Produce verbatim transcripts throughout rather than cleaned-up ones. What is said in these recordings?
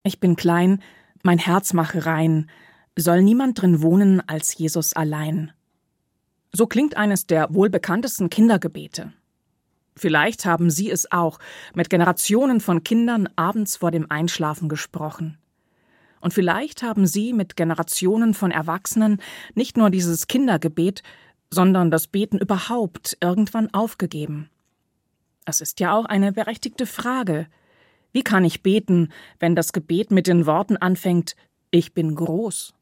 Ich bin klein, mein Herz mache rein, soll niemand drin wohnen als Jesus allein. So klingt eines der wohl bekanntesten Kindergebete. Vielleicht haben Sie es auch mit Generationen von Kindern abends vor dem Einschlafen gesprochen. Und vielleicht haben Sie mit Generationen von Erwachsenen nicht nur dieses Kindergebet, sondern das Beten überhaupt irgendwann aufgegeben. Es ist ja auch eine berechtigte Frage. Wie kann ich beten, wenn das Gebet mit den Worten anfängt, ich bin groß?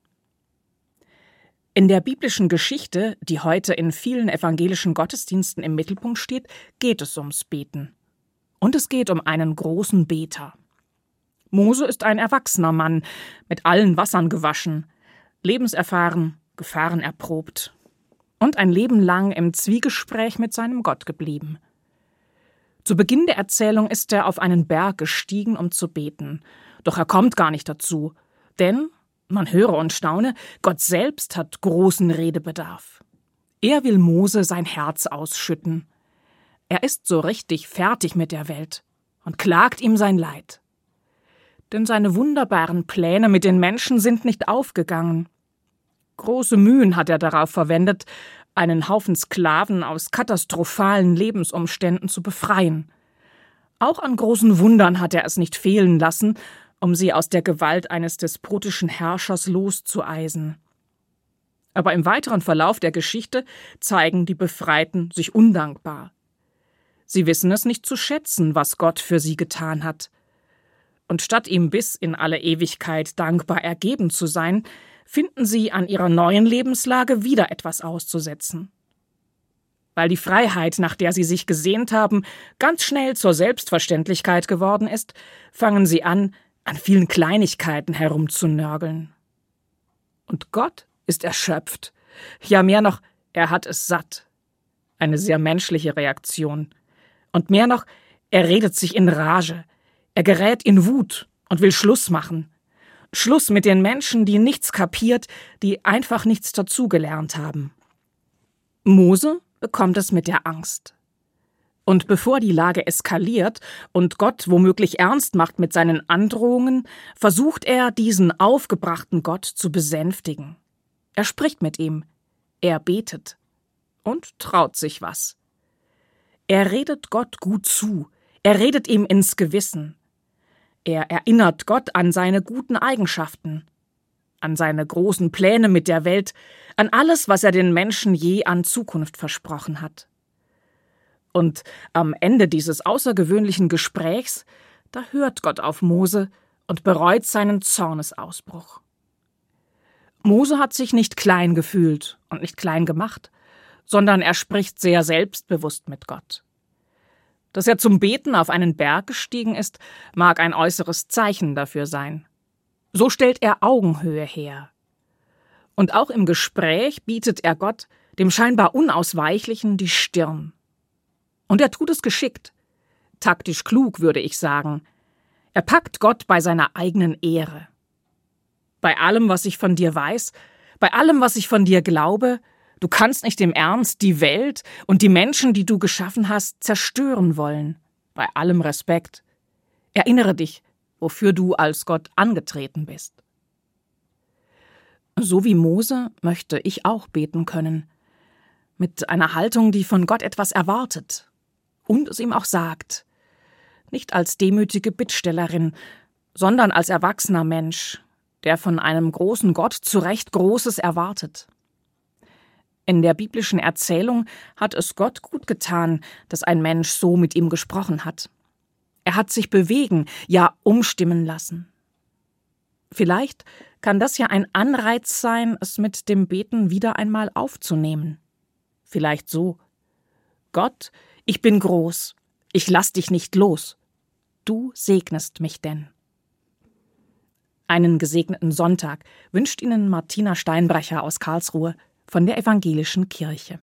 In der biblischen Geschichte, die heute in vielen evangelischen Gottesdiensten im Mittelpunkt steht, geht es ums Beten. Und es geht um einen großen Beter. Mose ist ein erwachsener Mann, mit allen Wassern gewaschen, lebenserfahren, gefahrenerprobt und ein Leben lang im Zwiegespräch mit seinem Gott geblieben. Zu Beginn der Erzählung ist er auf einen Berg gestiegen, um zu beten. Doch er kommt gar nicht dazu, denn, man höre und staune, Gott selbst hat großen Redebedarf. Er will Mose sein Herz ausschütten. Er ist so richtig fertig mit der Welt und klagt ihm sein Leid. Denn seine wunderbaren Pläne mit den Menschen sind nicht aufgegangen. Große Mühen hat er darauf verwendet, einen Haufen Sklaven aus katastrophalen Lebensumständen zu befreien. Auch an großen Wundern hat er es nicht fehlen lassen, um sie aus der Gewalt eines despotischen Herrschers loszueisen. Aber im weiteren Verlauf der Geschichte zeigen die Befreiten sich undankbar. Sie wissen es nicht zu schätzen, was Gott für sie getan hat. Und statt ihm bis in alle Ewigkeit dankbar ergeben zu sein, finden sie an ihrer neuen Lebenslage wieder etwas auszusetzen. Weil die Freiheit, nach der sie sich gesehnt haben, ganz schnell zur Selbstverständlichkeit geworden ist, fangen sie an, an vielen Kleinigkeiten herumzunörgeln. Und Gott ist erschöpft. Ja, mehr noch, er hat es satt. Eine sehr menschliche Reaktion. Und mehr noch, er redet sich in Rage. Er gerät in Wut und will Schluss machen. Schluss mit den Menschen, die nichts kapiert, die einfach nichts dazugelernt haben. Mose bekommt es mit der Angst. Und bevor die Lage eskaliert und Gott womöglich ernst macht mit seinen Androhungen, versucht er, diesen aufgebrachten Gott zu besänftigen. Er spricht mit ihm, er betet und traut sich was. Er redet Gott gut zu, er redet ihm ins Gewissen. Er erinnert Gott an seine guten Eigenschaften, an seine großen Pläne mit der Welt, an alles, was er den Menschen je an Zukunft versprochen hat. Und am Ende dieses außergewöhnlichen Gesprächs, da hört Gott auf Mose und bereut seinen Zornesausbruch. Mose hat sich nicht klein gefühlt und nicht klein gemacht, sondern er spricht sehr selbstbewusst mit Gott. Dass er zum Beten auf einen Berg gestiegen ist, mag ein äußeres Zeichen dafür sein. So stellt er Augenhöhe her. Und auch im Gespräch bietet er Gott, dem scheinbar Unausweichlichen, die Stirn. Und er tut es geschickt. Taktisch klug, würde ich sagen. Er packt Gott bei seiner eigenen Ehre. Bei allem, was ich von dir weiß, bei allem, was ich von dir glaube, du kannst nicht im Ernst die Welt und die Menschen, die du geschaffen hast, zerstören wollen. Bei allem Respekt. Erinnere dich, wofür du als Gott angetreten bist. So wie Mose möchte ich auch beten können. Mit einer Haltung, die von Gott etwas erwartet und es ihm auch sagt. Nicht als demütige Bittstellerin, sondern als erwachsener Mensch, der von einem großen Gott zu Recht Großes erwartet. In der biblischen Erzählung hat es Gott gut getan, dass ein Mensch so mit ihm gesprochen hat. Er hat sich bewegen, ja umstimmen lassen. Vielleicht kann das ja ein Anreiz sein, es mit dem Beten wieder einmal aufzunehmen. Vielleicht so: Gott, ich bin groß, ich lass dich nicht los. Du segnest mich denn. Einen gesegneten Sonntag wünscht Ihnen Martina Steinbrecher aus Karlsruhe von der Evangelischen Kirche.